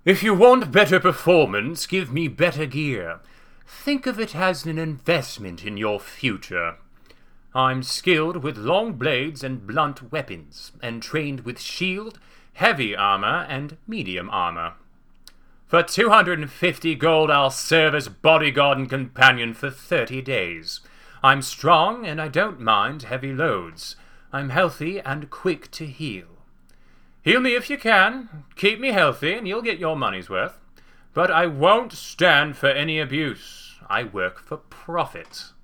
If you want better performance, give me better gear. Think of it as an investment in your future. I'm skilled with long blades and blunt weapons, and trained with shield, heavy armor, and medium armor. For 250 gold, I'll serve as bodyguard and companion for 30 days. I'm strong, and I don't mind heavy loads. I'm healthy and quick to heal. Heal me if you can, keep me healthy, and you'll get your money's worth. But I won't stand for any abuse. I work for profit.